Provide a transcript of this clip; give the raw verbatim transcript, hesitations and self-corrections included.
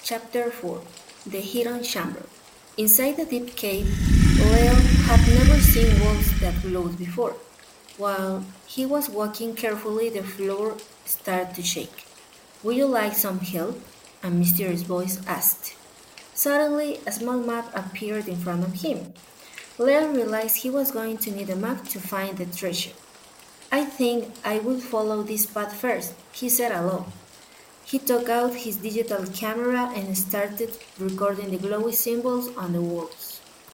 Chapter four The Hidden Chamber. Inside the deep cave, Leo had never seen walls that glowed before. While he was walking carefully, the floor started to shake. Would you like some help? A mysterious voice asked. Suddenly, a small map appeared in front of him. Leo realized he was going to need a map to find the treasure. I think I will follow this path first, he said aloud. He took out his digital camera and started recording the glowy symbols on the walls.